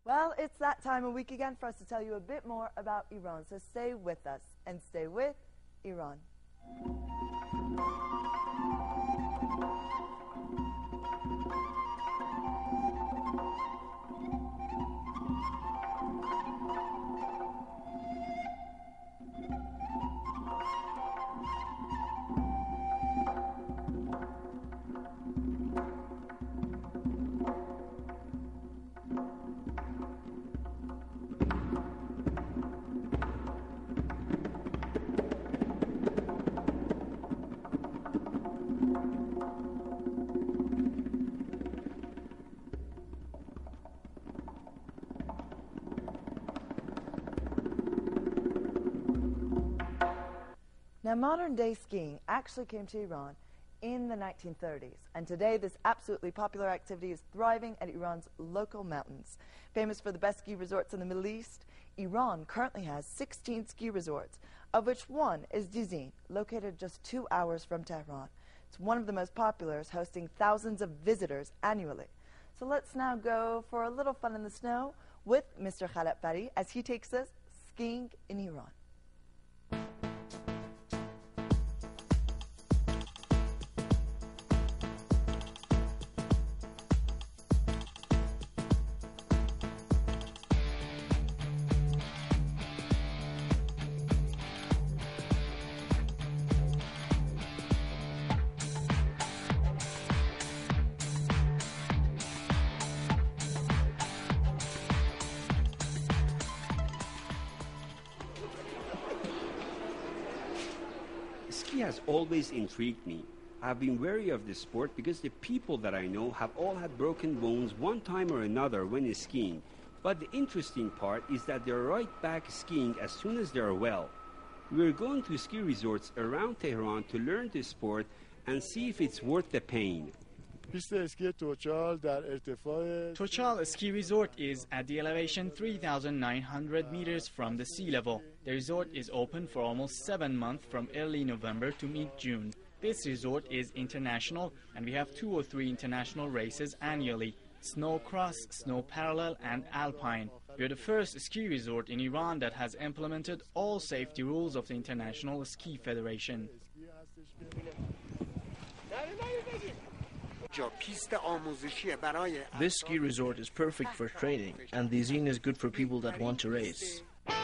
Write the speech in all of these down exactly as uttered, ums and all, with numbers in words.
Well, it's that time of week again for us to tell you a bit more about Iran, so stay with us and stay with Iran. Now, modern-day skiing actually came to Iran in the nineteen thirties, and today this absolutely popular activity is thriving at Iran's local mountains. Famous for the best ski resorts in the Middle East, Iran currently has sixteen ski resorts, of which one is Dizin, located just two hours from Tehran. It's one of the most popular, hosting thousands of visitors annually. So let's now go for a little fun in the snow with Mister Khalat Fari as he takes us skiing in Iran. Ski has always intrigued me. I've been wary of this sport because the people that I know have all had broken bones one time or another when skiing. But the interesting part is that they're right back skiing as soon as they're well. We're going to ski resorts around Tehran to learn the sport and see if it's worth the pain. Tochal Ski Resort is at the elevation three thousand nine hundred meters from the sea level. The resort is open for almost seven months from early November to mid-June. This resort is international, and we have two or three international races annually: snow cross, snow parallel, and alpine. We are the first ski resort in Iran that has implemented all safety rules of the International Ski Federation. This ski resort is perfect for training, and the Dizin is good for people that want to race.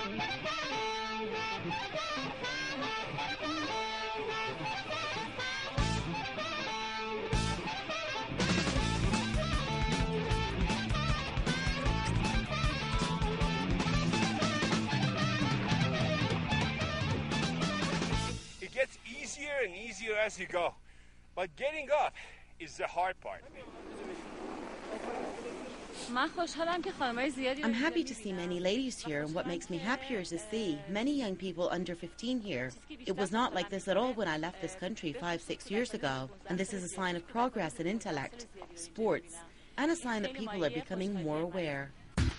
It gets easier and easier as you go, but getting up is the hard part. I'm happy to see many ladies here, and what makes me happier is to see many young people under fifteen here. It was not like this at all when I left this country five, six years ago, and this is a sign of progress in intellect, sports, and a sign that people are becoming more aware.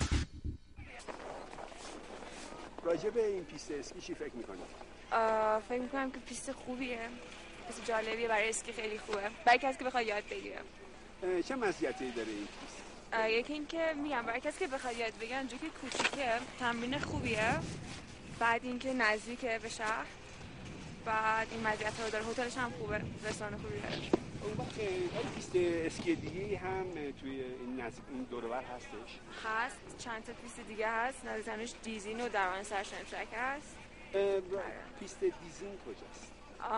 فکر می‌کنم که پیست خوبیه. پیست جالبیه برای اسکی خیلی خوبه. برای کسی که بخواد یاد بگیره. چه مزیتی داره این پیست؟ یکی اینکه میگم برای کسی که بخواد یاد بگیره اونجا که کوچیکه تمرین خوبیه. بعد اینکه نزدیکه به شهر. بعد این مزیت‌ها رو داره. هتلش هم خوبه. رستوران خوبی داره. اون وقت این پیست اسکی دیگه هم توی این نزدیک این دور و بر هستش؟ هست. چند تا پیست دیگه هست. نزدیکش دیزین و درون سرشنفرک هست. پیست دیزین کجاست؟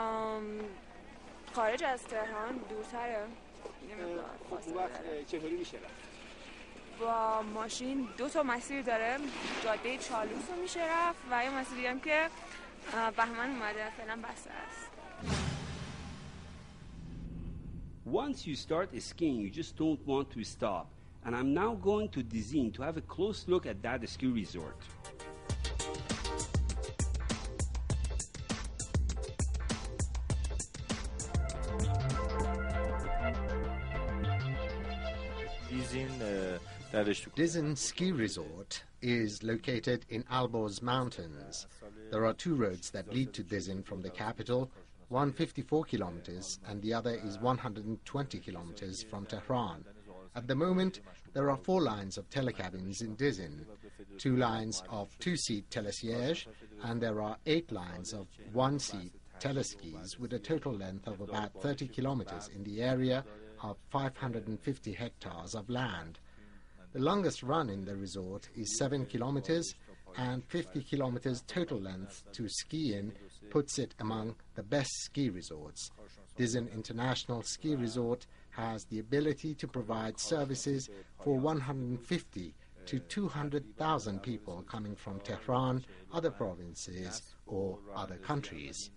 خارج از تهران دورتره. خب وقت چطوری میشه رفت؟ با ماشین دو تا مسیر داره. جاده چالوس رو میشه رفت و یه مسیری هم که بهمن اومده فعلا بسته است. Once you start skiing, you just don't want to stop. And I'm now going to Dizin to have a close look at that ski resort. Dizin Ski Resort is located in Alborz Mountains. There are two roads that lead to Dizin from the capital, one fifty-four kilometers and the other is one hundred twenty kilometers from Tehran. At the moment, there are four lines of telecabins in Dizin, two lines of two-seat telesiège, and there are eight lines of one-seat teleskis with a total length of about thirty kilometers in the area of five hundred fifty hectares of land. The longest run in the resort is seven kilometers, and fifty kilometers total length to ski in puts it among the best ski resorts. Dizin International Ski Resort has the ability to provide services for one hundred fifty to two hundred thousand people coming from Tehran, other provinces, or other countries.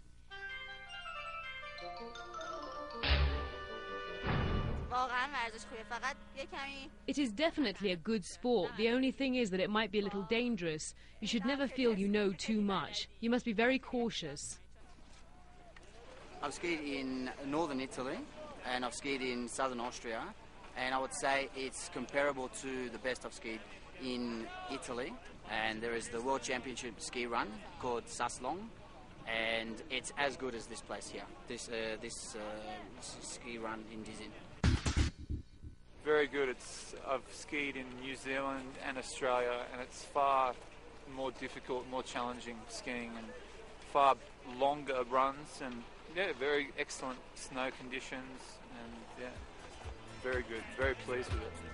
It is definitely a good sport. The only thing is that it might be a little dangerous. You should never feel you know too much. You must be very cautious. I've skied in northern Italy and I've skied in southern Austria, and I would say it's comparable to the best I've skied in Italy. And there is the World Championship ski run called Saslong, and it's as good as this place here, this, uh, this, uh, this ski run in Dizin. Very good. It's, I've skied in New Zealand and Australia, and it's far more difficult, more challenging skiing, and far longer runs, and yeah, very excellent snow conditions, and yeah, very good. Very pleased with it.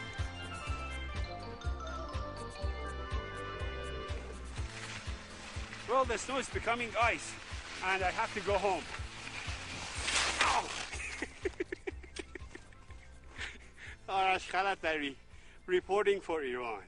Well, the snow is becoming ice, and I have to go home. Ow! Arash Khalatari, reporting for Iran.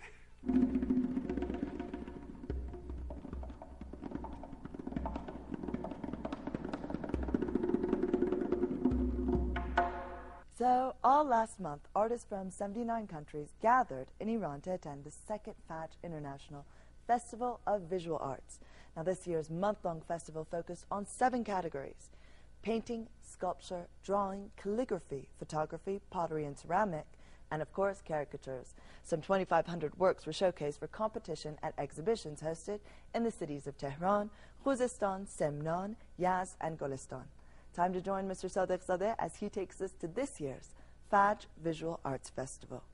So, all last month, artists from seventy-nine countries gathered in Iran to attend the second Fajr International Festival of Visual Arts. Now, this year's month-long festival focused on seven categories: painting, sculpture, drawing, calligraphy, photography, pottery and ceramic, and of course, caricatures. Some twenty-five hundred works were showcased for competition at exhibitions hosted in the cities of Tehran, Khuzestan, Semnan, Yazd, and Golistan. Time to join Mister Sadiqzadeh as he takes us to this year's Fajr Visual Arts Festival.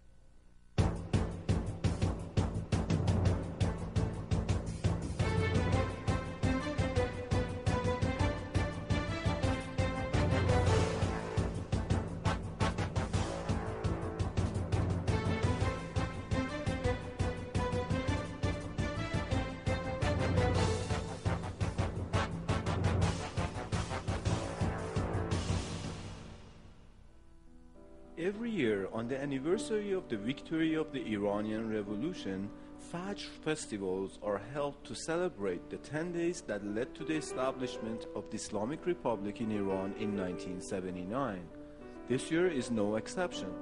Every year, on the anniversary of the victory of the Iranian Revolution, Fajr festivals are held to celebrate the ten days that led to the establishment of the Islamic Republic in Iran in nineteen seventy-nine. This year is no exception.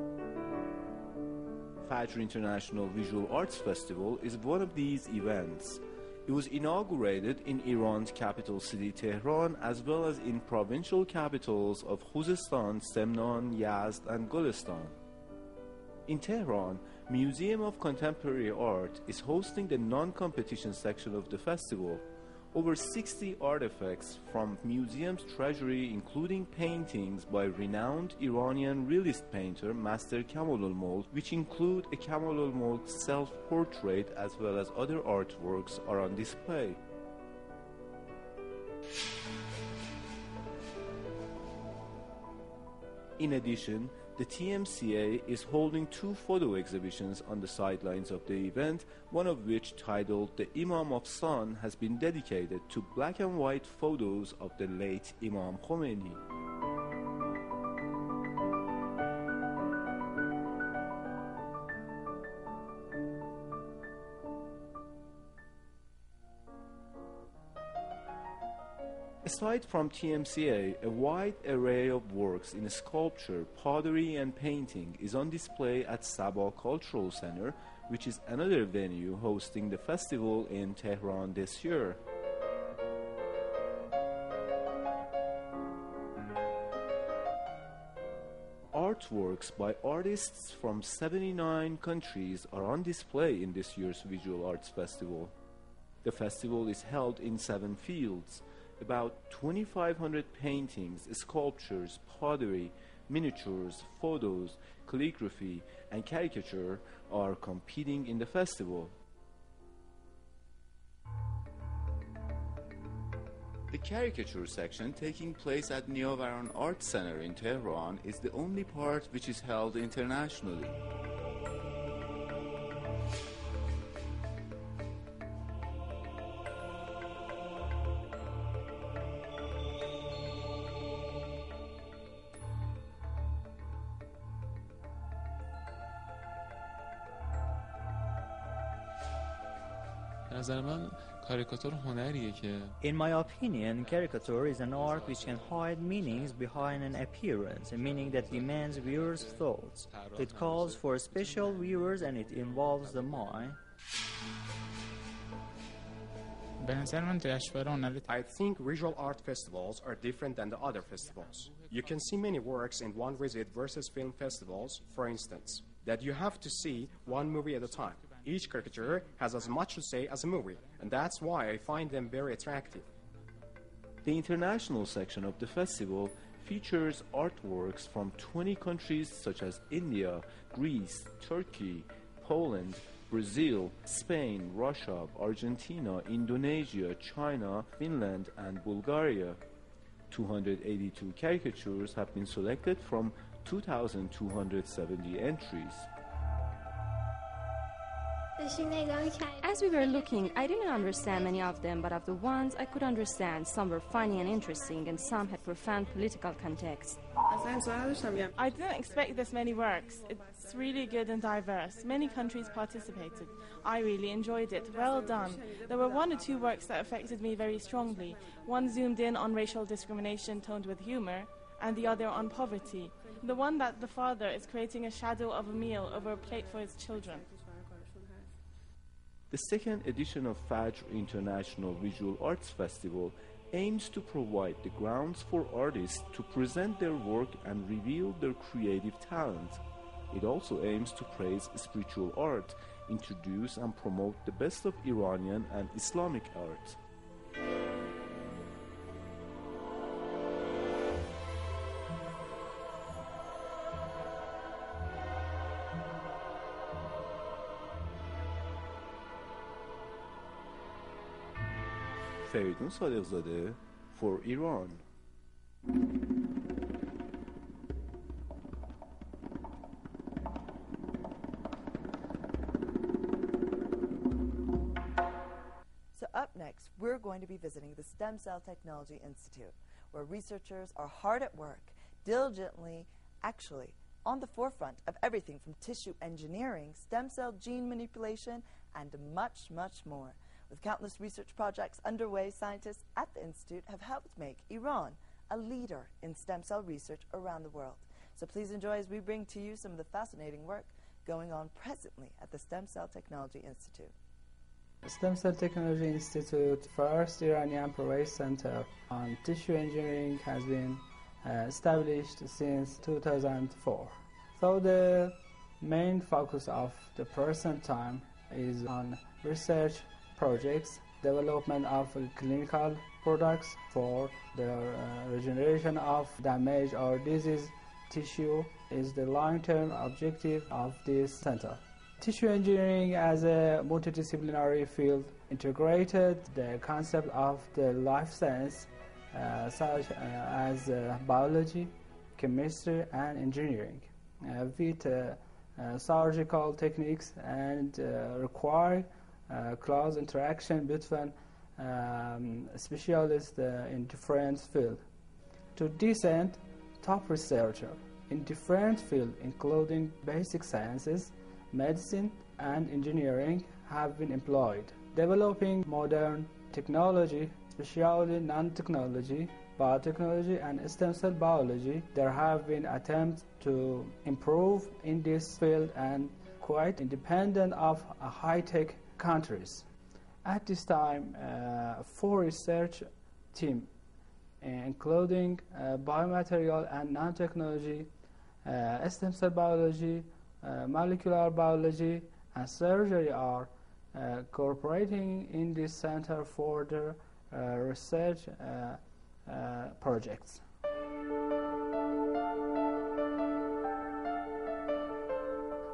Fajr International Visual Arts Festival is one of these events. It was inaugurated in Iran's capital city Tehran, as well as in provincial capitals of Khuzestan, Semnan, Yazd, and Golistan. In Tehran, Museum of Contemporary Art is hosting the non-competition section of the festival. Over sixty artifacts from museum's treasury, including paintings by renowned Iranian realist painter Master Kamalulmulk, which include a Kamalulmulk self-portrait as well as other artworks, are on display. In addition, the T M C A is holding two photo exhibitions on the sidelines of the event, one of which, titled The Imam of Sun, has been dedicated to black and white photos of the late Imam Khomeini. Aside from T M C A, a wide array of works in sculpture, pottery and painting is on display at Sabah Cultural Center, which is another venue hosting the festival in Tehran this year. Artworks by artists from seventy-nine countries are on display in this year's Visual Arts Festival. The festival is held in seven fields. About twenty-five hundred paintings, sculptures, pottery, Miniatures, photos, calligraphy, and caricature are competing in the festival. The caricature section taking place at Neovaran Art Center in Tehran is the only part which is held internationally. In my opinion, caricature is an art which can hide meanings behind an appearance, a meaning that demands viewers' thoughts. It calls for special viewers and it involves the mind. I think visual art festivals are different than the other festivals. You can see many works in one visit versus film festivals, for instance, that you have to see one movie at a time. Each caricature has as much to say as a movie, and that's why I find them very attractive. The international section of the festival features artworks from twenty countries such as India, Greece, Turkey, Poland, Brazil, Spain, Russia, Argentina, Indonesia, China, Finland, and Bulgaria. two hundred eighty-two caricatures have been selected from two thousand two hundred seventy entries. As we were looking, I didn't understand many of them, but of the ones I could understand, some were funny and interesting, and some had profound political context. I didn't expect this many works. It's really good and diverse. Many countries participated. I really enjoyed it. Well done. There were one or two works that affected me very strongly. One zoomed in on racial discrimination toned with humor, and the other on poverty. The one that the father is creating a shadow of a meal over a plate for his children. The second edition of Fajr International Visual Arts Festival aims to provide the grounds for artists to present their work and reveal their creative talent. It also aims to praise spiritual art, introduce and promote the best of Iranian and Islamic art. Feridun Sadiqzadeh for Iran. So up next, we're going to be visiting the Stem Cell Technology Institute, where researchers are hard at work, diligently, actually, on the forefront of everything from tissue engineering, stem cell gene manipulation, and much, much more. With countless research projects underway, scientists at the Institute have helped make Iran a leader in stem cell research around the world. So please enjoy as we bring to you some of the fascinating work going on presently at the Stem Cell Technology Institute. Stem Cell Technology Institute, first Iranian private center on tissue engineering, has been uh, established since two thousand four. So the main focus of the present time is on research projects, development of clinical products for the uh, regeneration of damaged or diseased tissue is the long-term objective of this center. Tissue engineering as a multidisciplinary field integrated the concept of the life science uh, such uh, as uh, biology, chemistry, and engineering uh, with uh, uh, surgical techniques and uh, require Uh, close interaction between um, specialists uh, in different fields. To this end, top researchers in different fields, including basic sciences, medicine, and engineering, have been employed. Developing modern technology, especially nanotechnology, biotechnology, and stem cell biology, there have been attempts to improve in this field and quite independent of a high-tech countries. At this time, uh, four research teams, including uh, biomaterial and nanotechnology, uh, stem cell biology, uh, molecular biology, and surgery, are uh, cooperating in this center for their uh, research uh, uh, projects.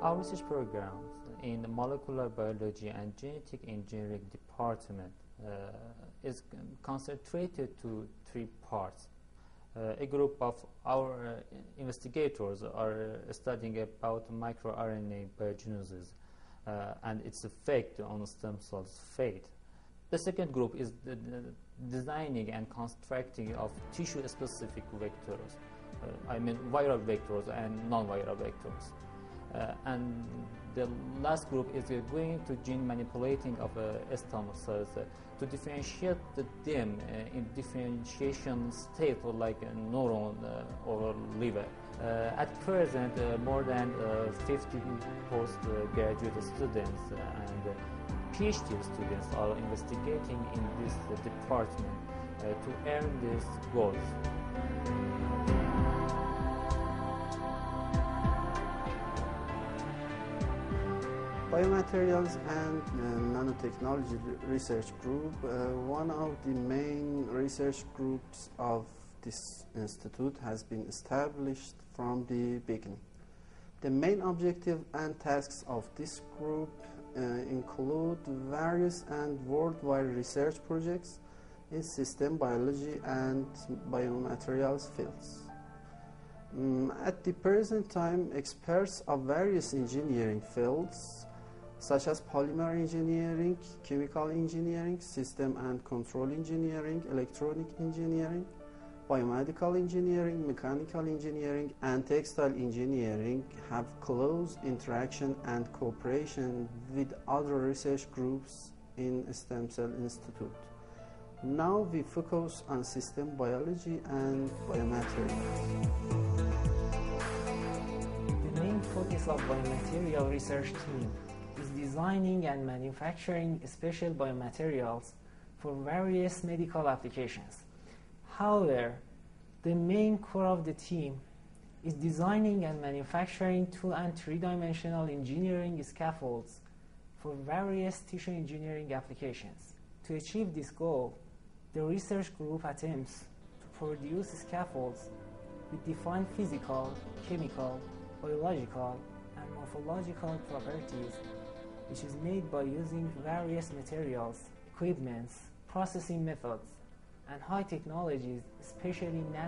Our research programs in the molecular biology and genetic engineering department uh, is concentrated to three parts. Uh, a group of our uh, investigators are studying about microRNA biogenesis uh, and its effect on stem cells' fate. The second group is the, the designing and constructing of tissue-specific vectors, uh, I mean viral vectors and non-viral vectors. Uh, and the last group is uh, going to gene manipulating of uh, stem cells uh, to differentiate them uh, in differentiation state like a neuron uh, or liver. Uh, at present, uh, more than uh, fifty postgraduate students and uh, PhD students are investigating in this uh, department uh, to earn these goals. Biomaterials and uh, Nanotechnology Research Group, uh, one of the main research groups of this institute, has been established from the beginning. The main objective and tasks of this group uh, include various and worldwide research projects in system biology and biomaterials fields. Um, at the present time, experts of various engineering fields such as polymer engineering, chemical engineering, system and control engineering, electronic engineering, biomedical engineering, mechanical engineering, and textile engineering have close interaction and cooperation with other research groups in Stem Cell Institute. Now we focus on system biology and biomaterials. The main focus of biomaterial research team is designing and manufacturing special biomaterials for various medical applications. However, the main core of the team is designing and manufacturing two and three-dimensional engineering scaffolds for various tissue engineering applications. To achieve this goal, the research group attempts to produce scaffolds with defined physical, chemical, biological, and morphological properties, which is made by using various materials, equipments, processing methods, and high technologies, especially nano